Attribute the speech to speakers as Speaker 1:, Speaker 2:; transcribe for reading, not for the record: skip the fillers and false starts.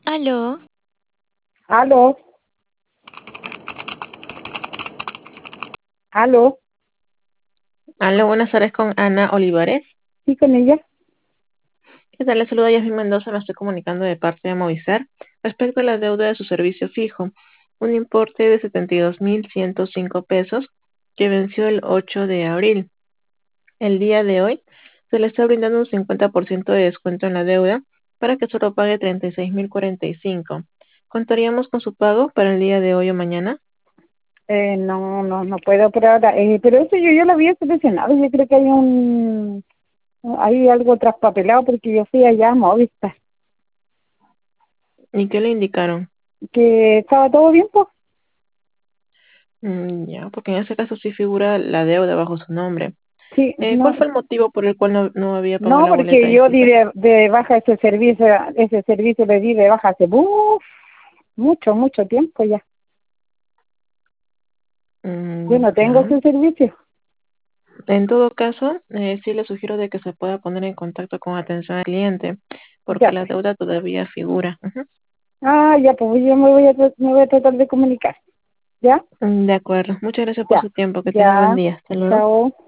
Speaker 1: Aló,
Speaker 2: Aló, aló,
Speaker 1: aló, buenas tardes con Ana Olivares.
Speaker 2: sí, con ella.
Speaker 1: ¿Qué tal? Le saluda Yasmin Mendoza, me estoy comunicando de parte de Movistar respecto a la deuda de su servicio fijo, un importe de 72.105 pesos que venció el 8 de abril. El día de hoy se le está brindando un 50% de descuento en la deuda para que solo pague 36.045. ¿Contaríamos con su pago para el día de hoy o mañana?
Speaker 2: No puedo por ahora. Pero eso yo ya lo había seleccionado. Yo creo que hay algo traspapelado porque yo fui allá a Movistar,
Speaker 1: ¿Y qué le indicaron?
Speaker 2: que estaba todo bien, pues.
Speaker 1: Ya, porque en ese caso sí figura la deuda bajo su nombre.
Speaker 2: Sí,
Speaker 1: ¿Cuál
Speaker 2: no,
Speaker 1: fue el motivo por el cual no había pagado
Speaker 2: no,
Speaker 1: la boleta?
Speaker 2: porque yo di
Speaker 1: Disculpe.
Speaker 2: de baja ese servicio le di de baja hace mucho tiempo ya. Yo no tengo
Speaker 1: Ya.
Speaker 2: ese servicio.
Speaker 1: En todo caso, sí le sugiero de que se pueda poner en contacto con atención al cliente, porque
Speaker 2: Ya,
Speaker 1: la
Speaker 2: pues.
Speaker 1: deuda todavía figura. Ujú.
Speaker 2: Ya, pues yo me voy a tratar de comunicar. ¿Ya?
Speaker 1: De acuerdo. Muchas gracias por
Speaker 2: Ya,
Speaker 1: su tiempo. Que tenga buen
Speaker 2: ya.
Speaker 1: día. Hasta luego.
Speaker 2: Chao.